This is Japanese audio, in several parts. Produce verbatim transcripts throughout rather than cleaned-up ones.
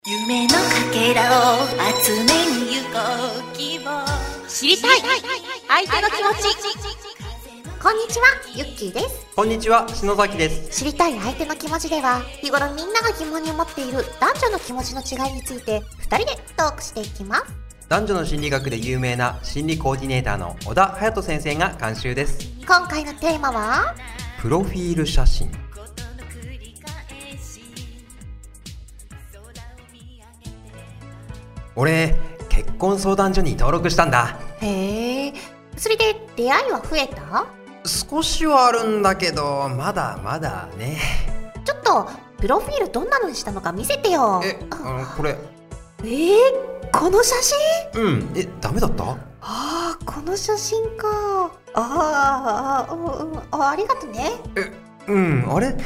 夢のかけらを集めに行こう希望知りたい相手の気持ち。 こんにちは、ゆっきーです。 こんにちは、篠崎です。 知りたい相手の気持ちでは、日頃みんなが疑問に思っている男女の気持ちの違いについてふたりでトークしていきます。 男女の心理学で有名な心理コーディネーターの小田隼人先生が監修です。 今回のテーマはプロフィール写真。俺、結婚相談所に登録したんだ。 へえ、それで出会いは増えた？ 少しはあるんだけど、まだまだね。 ちょっとプロフィールどんなのにしたのか見せてよ。 え、あのこれえー、この写真？ うん、え、ダメだった？ ああ、この写真か。ああ、うん、あ、ありがとね。 え、うん、あれ？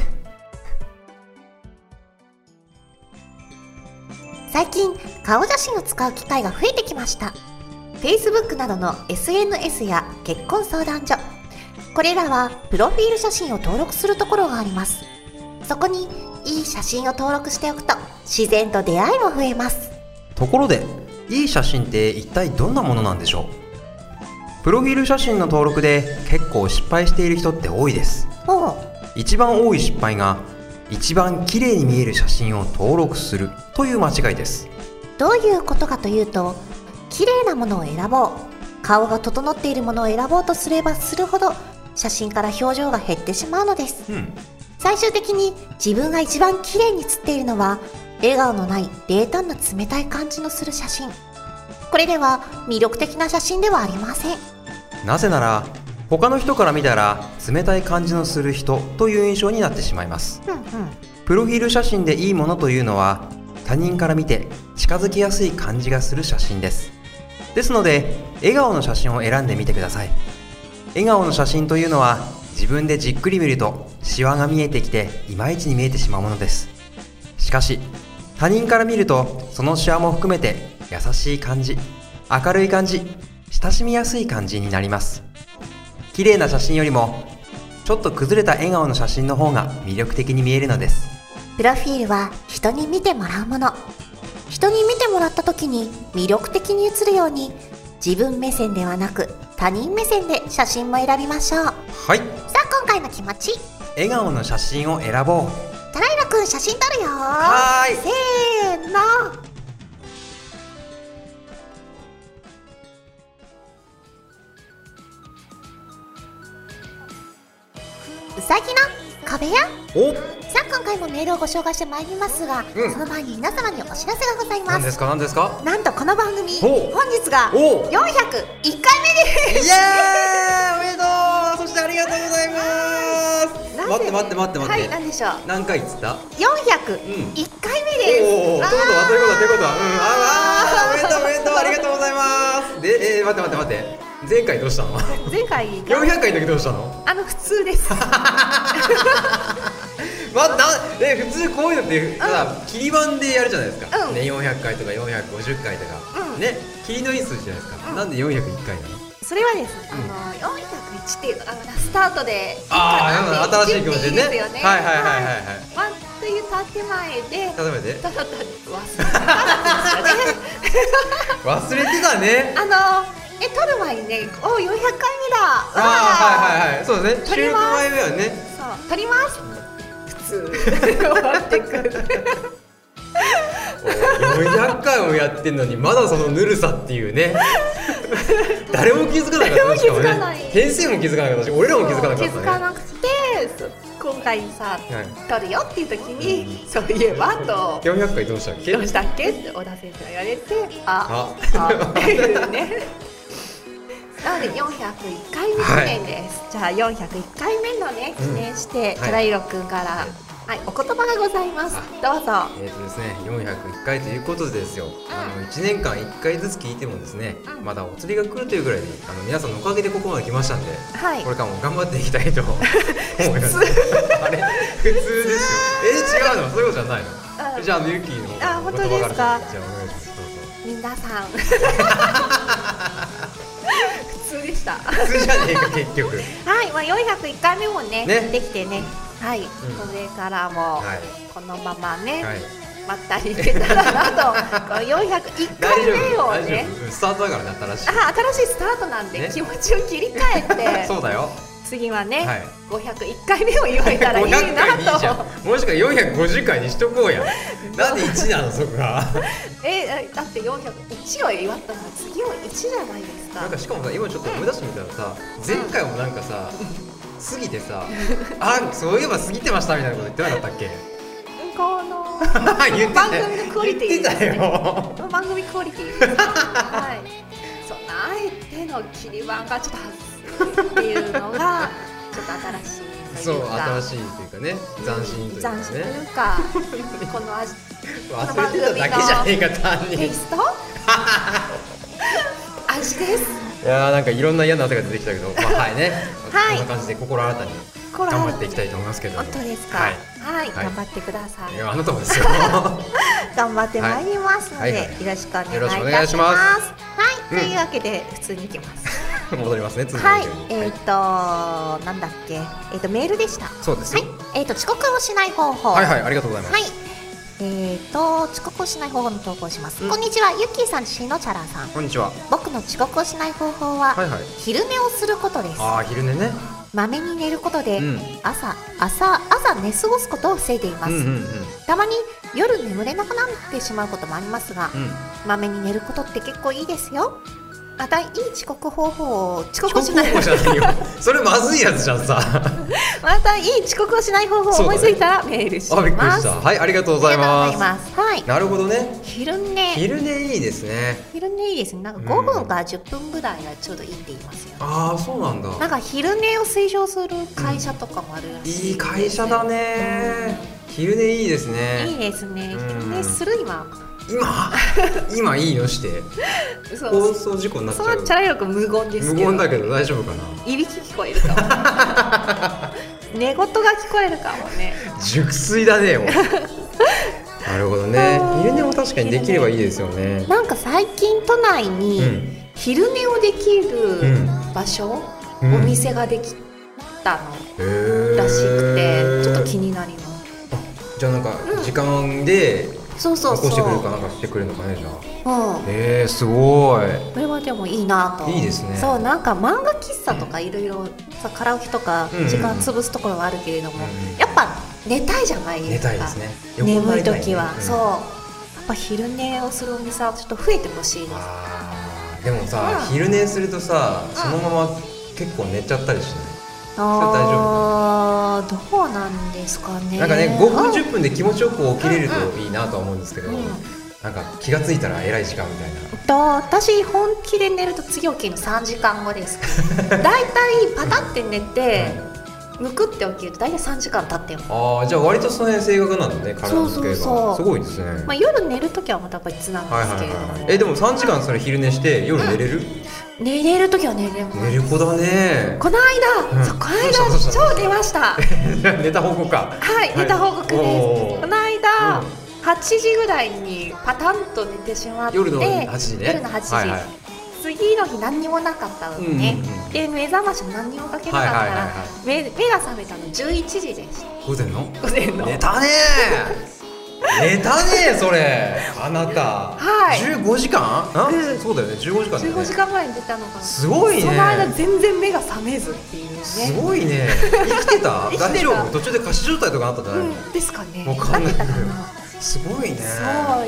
最近顔写真を使う機会が増えてきました。 Facebook などの エスエヌエス や結婚相談所、これらはプロフィール写真を登録するところがあります。そこにいい写真を登録しておくと自然と出会いも増えます。 ところで、いい写真って一体どんなものなんでしょう？プロフィール写真の登録で結構失敗している人って多いです。 おう。 一番多い失敗が、一番綺麗に見える写真を登録するという間違いです。 どういうことかというと、綺麗なものを選ぼう、顔が整っているものを選ぼうとすればするほど写真から表情が減ってしまうのです、 うん、 最終的に自分が一番綺麗に写っているのは笑顔のない冷淡な冷たい感じのする写真。これでは魅力的な写真ではありません。 なぜなら、他の人から見たら冷たい感じのする人という印象になってしまいます、 うんうん、 プロフィール写真でいいものというのは、他人から見て近づきやすい感じがする写真です。ですので、笑顔の写真を選んでみてください。笑顔の写真というのは、自分でじっくり見るとシワが見えてきていまいちに見えてしまうものです。しかし他人から見ると、そのシワも含めて優しい感じ、明るい感じ、親しみやすい感じになります。綺麗な写真よりもちょっと崩れた笑顔の写真の方が魅力的に見えるのです。 プロフィールは人に見てもらうもの。人に見てもらった時に魅力的に写るように、自分目線ではなく他人目線で写真も選びましょう。 はい、 さあ、今回の気持ち、 笑顔の写真を選ぼう。 タライロくん、写真撮るよ。 はーい、 せーの。うさぎの壁屋。 お、 さあ、今回もメールをご紹介してまいりますが、 うん、 その前に皆様にお知らせがございます。 何ですか何ですか？ なんとこの番組、 お本日がおよんひゃくいっかいめです。 イエーイ、おめでとう。そしてありがとうございます。待って待って待って待って、 はい、何でしょう。 何回っつった？ よんひゃくいっかいめです、 うん、おお、ということはということはということは、うん、ああ、おめでとうおめでとう、ありがとうございます。で、えー、待って待って待って、前回どうしたの？ 前回よんひゃっかいの時どうしたの？ あの普通ですまあ、なえ普通こういうのってさ、切り板でやるじゃないですか、 うん、 ね、よんひゃっかいとかよんひゃくごじゅっかいとか、うん、ね、切りのいい数字じゃないですか、うん、なんでよんひゃくいっかいなの？ それはですね、うん、あのよんひゃくいちっていうのがスタートで、 ああ、新しい気持ちでね、 ですよね。 はいはいはいはいはい、 ワンという建前で建前でただただ忘れてたんですよね忘れてたね。 あのえ、撮る前にね、お、よんひゃっかいめだ。 ああ、はいはいはい、そうですね、収録前目はね、 そう、撮ります、普通終わってくるよんひゃっかいもやってんのにまだそのぬるさっていうね誰も気づかなかった。誰も気づかない、先生も気づかなかったし、俺らも気づかなかったね。 気づかなくて、今回さ、はい、撮るよっていう時に、うん、そういえばとよんひゃっかいどうしたっけどうしたっけって小田先生が言われて、あああっていうねなのでよんひゃくいっかいめ記念です、はい、じゃあよんひゃくいっかいめのね、記念して、タライロくんから、はいはい、お言葉がございます。どうぞ。 えーとですね、よんひゃくいっかいということでですよ、うん、あのいちねんかんいっかいずつ聞いてもですね、うん、まだお釣りが来るというぐらいに、あの皆さんのおかげでここまで来ましたんで、はい、これからも頑張っていきたいと思いますあれ普通ですよ。えー、違うの？そういうことじゃないの？うん、じゃあユキのあ、本当ですか？じゃあお願いします。 どうぞ。 皆さん普通でした。 普通じゃねえか結局はい、まあ、よんひゃくいっかいめも ね, ねできてね、はい、うん、それからも、はい、このままね、はい、 まったりいけたらなとよんひゃくいっかいめをね、 スタートだからね、新しいあ新しいスタートなんで、ね、気持ちを切り替えてそうだよ、 次はね、はい、ごひゃくいっかいめを祝えたらいいなと。ごひゃっかいにいいじゃん。 もしくはよんひゃくごじゅっかいにしとこうやなんでいちなのそこがえだってよんひゃくいちを祝ったら次はいちじゃないですか。 なんかしかもさ、今ちょっと思い出してみたらさ、前回もなんかさ、過ぎてさあ、そういえば過ぎてましたみたいなこと言ってなかったっけこの言って番組のクオリティですね。 番組クオリティです、はい、そんなあえての切り板がちょっと外すっていうのがちょっと新しいというか、 そう新しいというかね、斬新というかね、 斬新というかこの味忘れてただけじゃねえか単にテイスト味です。 いやーなんかいろんな嫌な汗が出てきたけど、まあはいね、はい、こんな感じで心新たに頑張っていきたいと思いますけど。 本当ですか。はい、はい、頑張ってください。 いやあなたもですよ頑張ってまいりますので、はいはいはい、よろしくお願いいたします。はい、うん、というわけで普通にいきます戻りますね。 はい、えっ、ー、となんだっけ、えっ、ー、とメールでした。 そうです。 はい、えっ、ー、と遅刻をしない方法。 はいはい、ありがとうございます。 はい、えーと遅刻をしない方法の投稿します、うん、こんにちは、ゆっきーさん、しのちゃらさん。 こんにちは。 僕の遅刻をしない方法は、はいはい、昼寝をすることです。 ああ、昼寝ね。 まめに寝ることで、うん、朝朝朝寝過ごすことを防いでいます、うんうんうん、たまに夜眠れなくなってしまうこともありますが、まめに寝ることって結構いいですよ。またいい遅刻方法を遅刻をしない遅刻方法じゃないよそれまずいやつじゃんさまたいい遅刻をしない方法を思いついたらメールします。 あ、びっくりした。はい、ありがとうございます。 はい、 なるほどね。 昼寝昼寝いいですね。 昼寝いいですね。なんかごふんからじゅっぷんぐらいがちょうどいいって言いますよね。 ああ、そうなんだ。 なんか昼寝を推奨する会社とかもあるらしい、 うん、いい会社だね、うん、昼寝いいですね。 いいですね、昼寝する今今今いいよして放送事故になっちゃう。 そんなチャラよく無言ですけど。 無言だけど大丈夫かな。 いびき聞こえるかも寝言が聞こえるかもね。 熟睡だねもうなるほどね。昼寝も確かにできればいいですよね。 なんか最近都内に昼寝をできる場所、うん、お店ができたのらしくて、うん、ちょっと気になります。 じゃあなんか時間で、うんそうそうそう、残してくれるかなんかしてくれるのかね、じゃあ。うん、えー、すごい。 これはでもいいなと。 いいですね。 そう、なんか漫画喫茶とかいろいろさ、カラオケとか時間潰すところはあるけれども、うんうん、やっぱ寝たいじゃないですか。 寝たいですね。 眠い時は、うん、そう。やっぱ昼寝をするお店はちょっと増えてほしいです。 あー、でもさ、うん、昼寝するとさ、そのまま結構寝ちゃったりしない？ あー、どうなんですかね。 なんかね、ごふんじゅっぷんで気持ちよく起きれるといいなとは思うんですけど、うんうん、なんか気がついたら偉い時間みたいな。 と私本気で寝ると次起きるのさんじかんごですだいたいパタって寝て、うん、むくって起きるとだいたいさんじかん経ってる。 ああ、じゃあ割とその辺正確なんだね、体の付けが。そうそうそう、すごいですね。 まあ、夜寝るときはまた別なんですけれども、はいはいはい、 えでもさんじかんそれ昼寝して夜寝れる？ うん、寝れるときは寝れます。 寝る子だね。 この間、うん、そう、この間超寝ました寝た報告か。 はい、はい、寝た報告です。この間、うん、はちじぐらいにパタンと寝てしまって、 夜のはちじね。 夜のはちじ、はいはい、次の日何にもなかったのね、うんうんうん、で目覚ましも何にもかけなかったから、はいはいはいはい、目, 目が覚めたのじゅういちじでした。 午前の午前の寝たね寝たねそれあなた、はい、じゅうごじかん、あ、うん、そうだよね、じゅうごじかんだね。 じゅうごじかんぐらいに出たのかな。 すごいね。 その間全然目が覚めずっていうね。 すごいね。生きてた大丈夫？途中で仮死状態とかあったんじゃないの？ うん、ですかね。 わかんないけどすごいね。 すごい、はい。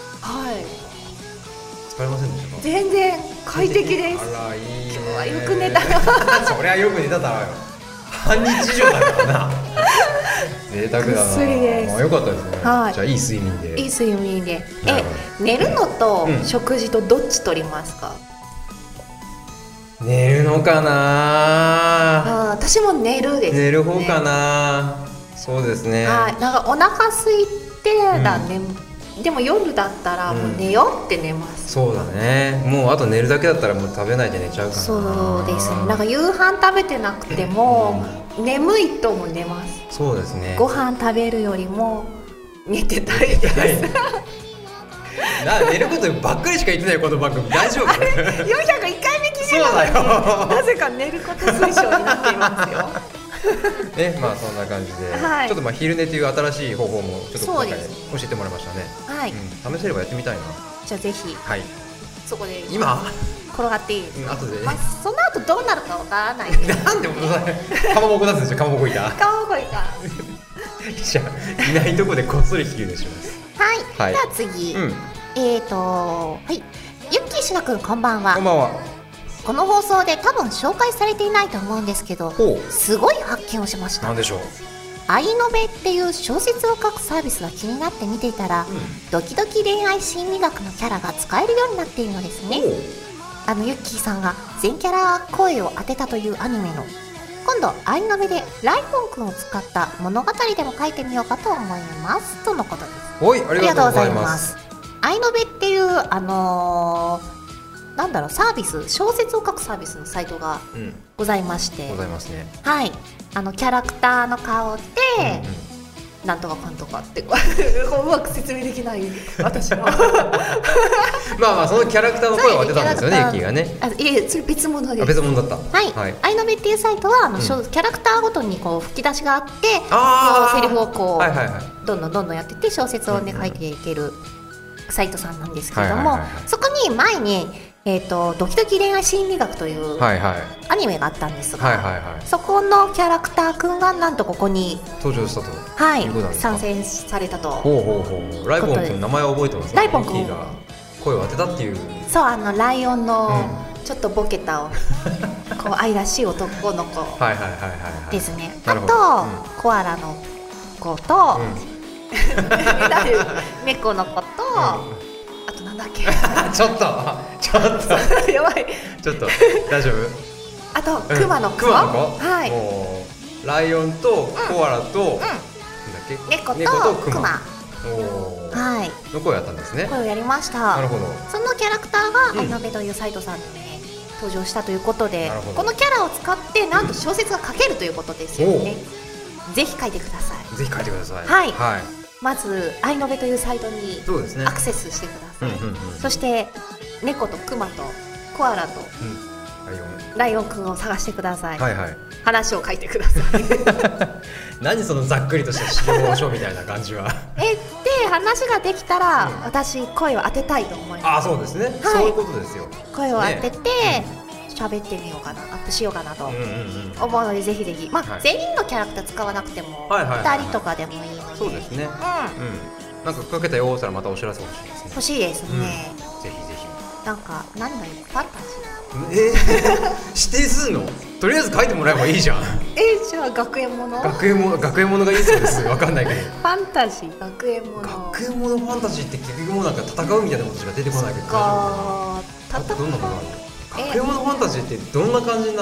疲れませんでしたか？ 全然快適です。 あら、いいね。 今日はよく寝たそりゃよく寝ただろうよ。半日以上だからな贅沢だな。 ぐっすりです。 まあ、よかったですね、はい、じゃあいい睡眠で。 いい睡眠で。え、寝るのと食事とどっち取りますか？ うん、寝るのかな。 あ、私も寝るです、ね、 寝る方かな。そうですね、 はい、なんかお腹空いてだね、うん、でも夜だったらもう寝ようって寝ます、 うん、そうだね。もうあと寝るだけだったらもう食べないで寝ちゃうかな。 そうですね。なんか夕飯食べてなくても、うん、眠いとも寝ます。 そうですね。 ご飯食べるよりも寝てたいですな、寝ることばっかりしか言ってないこの番組。大丈夫？あれよんひゃくいっかいめ記念なのになぜか寝ること推奨になっていますよね、まあそんな感じで、 はい、 ちょっとまあ昼寝という新しい方法もちょっと今回教えてもらいましたね。 はい、 うん、試せればやってみたいな。 じゃあぜひ、 はい、 そこで今転がっていいですか。 うん、後で、 まあ、その後どうなるかわからないですなんでもかまぼこ出すんですよ。かまぼこいたかまぼこいたじゃあいないとこでこっそり引き入れします。 はい、 はい、 では次、うん、えーとはいゆっきーしなくんこんばんは。 こんばんは。 この放送で多分紹介されていないと思うんですけど、すごい発見をしました。 なんでしょう。 アイノベっていう小説を書くサービスが気になって見ていたら、うん、ドキドキ恋愛心理学のキャラが使えるようになっているのですね。あのゆっきーさんが全キャラ声を当てたというアニメの今度アイノベでライフォンくんを使った物語でも書いてみようかと思いますとのことです。 おい、ありがとうございます。 アイノベっていうあのー、なんだろうサービス小説を書くサービスのサイトがございまして、うん、 ございますね。 はい、あのキャラクターの顔で、うんうん、なんとかかんとかってうまく説明できない私もまあまあそのキャラクターの声を当てたんですよね、ゆきがね。 あ、いえ、それ別物です。 別物だった。 はい、はい、アイノベっていうサイトはあの、うん、キャラクターごとにこう吹き出しがあって、 あセリフをこう、 はいはいはい、 どんどんどんどんやってって小説をね、うんうん、書いていけるサイトさんなんですけれども、そこに前にえーと、ドキドキ恋愛心理学というアニメがあったんですが、 はいはいはい、 そこのキャラクターくんがなんとここに登場したと、 はい、 いうことなんですか。 参戦されたと。 ほうほうほう。ライポンくん名前を覚えてますね。 ライポンくんが声を当てたっていう。 そう、あのライオンのちょっとボケた、うん、こう愛らしい男の子ですね。あと、うん、コアラの子と、うん、猫の子と、うんなんだっけちょっとちょっとやばいちょっと大丈夫。 あとクマの子、 クマの子、 はい、 ライオンとコアラと、うんうん、なんだっけ猫とクマおはい、 の声をやったんですね。 声をやりました。 なるほど。 そのキャラクターがアイノベというサイトさんでね、うん、登場したということで、このキャラを使ってなんと小説が書けるということですよね。ぜひ書いてください。 ぜひ書いてください。 はい、 はい、 まずアイノベというサイトにアクセスしてください。うんうんうん、そして猫とクマとコアラと、うん、ライオンライオンくんを探してください。 はいはい、 話を書いてください。 何そのざっくりとした指導書みたいな感じは。 えで話ができたら、うん、私声を当てたいと思います。 あ、そうですね、はい、そういうことですよ。 声を当てて、ね、喋ってみようかな、アップしようかなと思うので、ぜひぜひ、まあ、はい、全員のキャラクター使わなくてもふたりとかでもいいので。 そうですね、うん、うん、なんかかけたようしたらまたお知らせ欲しいですね。 欲しいですね、うん、 ぜひぜひ。 なんか何がいい、ファンタジー、えー、指定するの？とりあえず書いてもらえばいいじゃん。 えー、じゃあ学園もの？ 学園もの、学園ものがいいそうです。わかんないけど。 ファンタジー、学園もの。 学園ものファンタジーって結局もうなんか戦うみたいなことしか出てこないけど大丈夫かな。戦う？どんなことあるの？学園ものファンタジーってどんな感じなのだって。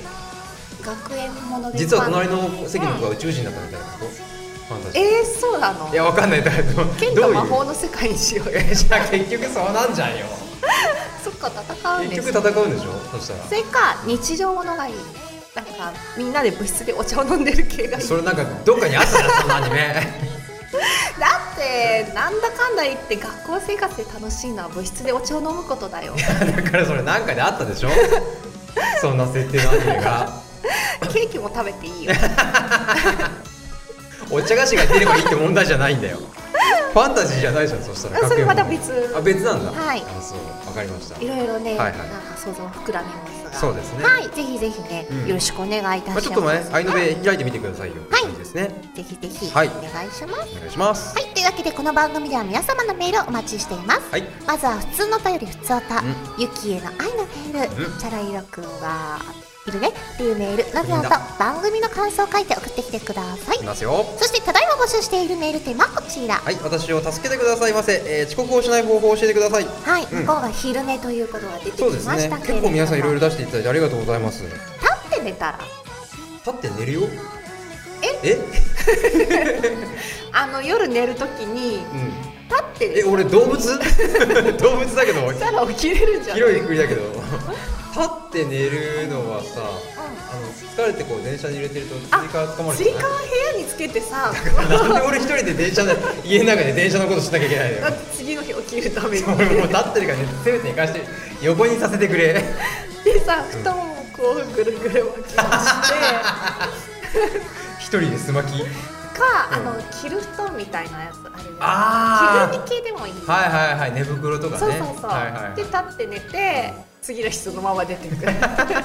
学園もので実は隣の席の子が宇宙人だったみたいなこと？ファンタジー。 えー、そうなの？ いや、わかんない。だけど剣と魔法の世界にしようよ。 じゃあ結局そうなんじゃんよ。 そっか、戦うんです。 結局戦うんでしょ。そしたらそれか日常ものがいい。なんかみんなで部室でお茶を飲んでる系がいい。 それなんかどっかにあったじゃん、そのアニメ。 だってなんだかんだ言って学校生活で楽しいのは部室でお茶を飲むことだよ。 いや、だからそれなんかであったでしょ。そんな設定のアニメが。 ケーキも食べていいよ。 お茶菓子が出ればいいって問題じゃないんだよ。ファンタジーじゃないじゃん。そしたらそれまた別。 あ、別なんだ。 はい。 あ、そう、わかりました。 いろいろね、 はいはい、 なんか想像膨らみますが。 そうですね。 はい、ぜひぜひね、うん、よろしくお願いいたします。 まあ、ちょっとね、アイノベ開いてみてくださいよ。はい。ですね。 ぜひぜひ、 はい、 お願いします。 お願いします。 はい、というわけでこの番組では皆様のメールをお待ちしています。 はい。 まずは普通のお便り、ふつおた、ゆきへの愛のメール、チャライロくんはいるねっていうメールなどなど番組の感想を書いて送ってきてください。 いますよ。 そしてただいま募集しているメールテーマはこちら。 はい、私を助けてくださいませ、えー、遅刻をしない方法を教えてください。 はい、うん、向こうが昼寝ということが出てきましたけれども、ね、 結構皆さんいろいろ出していただいてありがとうございます。 立って寝たら立って寝るよ。 ええあの夜寝るときに、うん、立って寝る。 え、俺動物動物だけどしたら起きれるじゃん。 広い国だけど立って寝るのはさ、うん、あの疲れてこう電車に入れてるとつり革つかまるじゃない。つり革部屋につけてさなんで俺一人で電車で家の中で電車のことしなきゃいけないのよ。 だって次の日起きるために。 俺もう立ってるからね、せめて寝かして横にさせてくれ。 でさ、布団をこうぐるぐる巻きまして一人でスマキか、あの着る布団みたいなやつあるじゃん。 あ着ぐるみ系でもいい。 はいはいはい、寝袋とかね。 そうそうそう、 はいはいはい、 で立って寝て次の日そのまま出てくる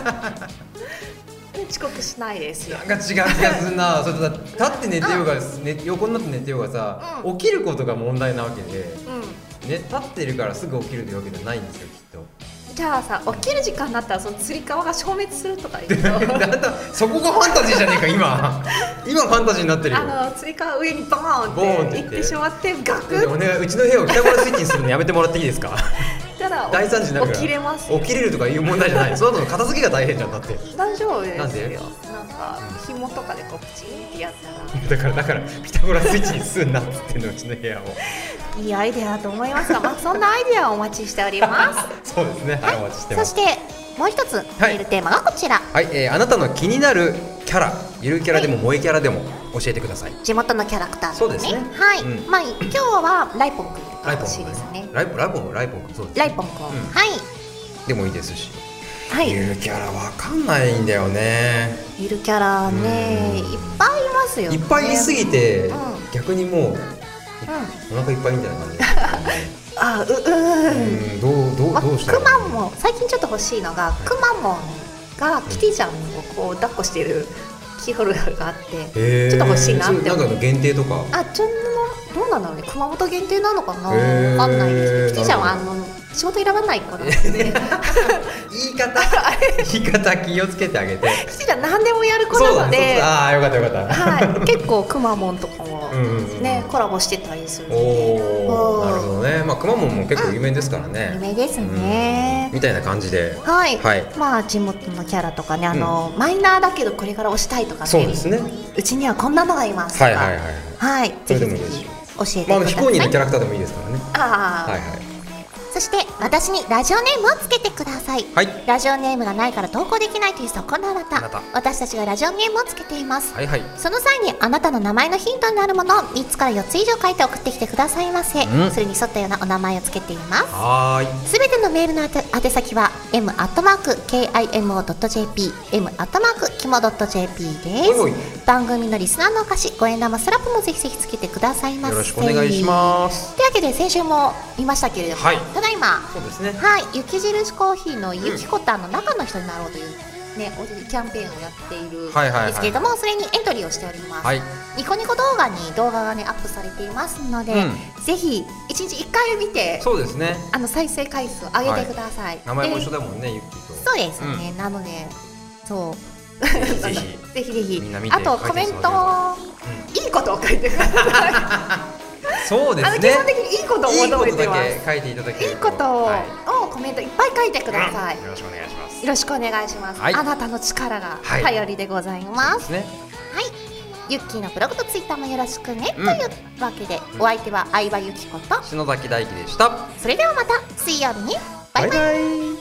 遅刻しないですよ。 なんか違う気がするな。それだ立って寝てようが、ね、横になって寝てようがさ、うん、起きることが問題なわけで、うんね、立ってるからすぐ起きるというわけじゃないんですよ、きっと。 じゃあさ、起きる時間になったらそのつり革が消滅するとか言うとだんだんそこがファンタジーじゃねえか今今ファンタジーになってるよ。 あのつり革上にボーンっていってしまってガクッ。 お願い、うちの部屋を北村スイッチにするのやめてもらっていいですかただ大惨事になるから起きれます。 起きれるとかいう問題じゃない。その後の片付けが大変じゃん。だって大丈夫ですよ。 なんで？ なんか紐とかでこうプチってやったらだからだからピタゴラスイッチにすんなっつってんの、うちの部屋を。 いいアイデアだと思いますが、まあ、そんなアイデアをお待ちしておりますそうですね、はい、お待ちしてます。 そしてもう一つメールテーマがこちら。 はい、はい、えー、あなたの気になるキャラ、ゆるキャラでも萌えキャラでも教えてください。 地元のキャラクター、ね、 そうですね。 はい、 うん、 まあ今日はライポン君と欲しいですね。 ライポン、ライポン、ライポン、そうです、ね。 ライポン君、うん、はい。 でもいいですし。 はい、 ゆるキャラわかんないんだよね。 ゆるキャラね、いっぱいいますよね。 いっぱいいすぎて、 うん、 逆にもう、うん、お腹いっぱいみたいな感じ。 あ、う、うん、 どう、どう、どうしたら。 くまモン、最近ちょっと欲しいのが、くまモンがキティちゃんをこう抱っこしているキーホルダーがあって、ちょっと欲しいなって思う。 なんかの限定とか。 あ、ちょっとどうなんだろうね、熊本限定なのかな、わかんないですけど、キティちゃんはあの仕事選ばない子なんで言い方言い方気をつけてあげて。 キティちゃん何でもやる子なので、 ああ、よかったよかった。 はい、結構くまモンとかもねコラボしてたりするので。 おお、なるほどね。まあくまモンも結構有名ですからね。 有名ですね。 みたいな感じで、 はい、まあ地元のキャラとかね、あのマイナーだけどこれから推したいとかね。そうですね。うちにはこんなのがいますとか。はいはいはい。はい、ぜひぜひ教えてください。まあ非公認のキャラクターでもいいですからね。 ああ。はいはい。そして私にラジオネームをつけてください。はい、ラジオネームがないから投稿できないというそこのあなた。私たちがラジオネームをつけています。はいはい、その際にあなたの名前のヒントになるものをみっつからよっつ以上書いて送ってきてくださいませ。うん、それに沿ったようなお名前をつけています。はい。すべてのメールの宛先は エム アットマーク ケーアイエムオー ドット ジェーピー エム アットマーク キモ ドット ジェーピー です。おいおい、番組のリスナーのお菓子、ごえん玉スラップもぜひぜひつけてくださいませ。よろしくお願いします。というわけで先週も見ましたけれども、はい、ただいまそうですね、はい、雪印コーヒーのゆきこたんの中の人になろうというね、キャンペーンをやっているんですけれども、それにエントリーをしております。はい、ニコニコ動画に動画がねアップされていますので、うん、ぜひいちにちいっかい見て、そうですね、あの再生回数を上げてください。はい、名前も一緒だもんね、ゆきと。そうですね、うん、なのでそうぜひぜひぜひぜひ、あとコメント、うん、いいことを書いてください。そうですね。基本的にいいことを求めてます。いいことだけ書いていただけると、いいことをコメントいっぱい書いてください。よろしくお願いします。よろしくお願いします。あなたの力が頼りでございます。はい。ユッキーのブログとツイッターもよろしくね、というわけで、お相手は相葉ゆきこと篠崎大輝でした。それではまた水曜日にバイバイ。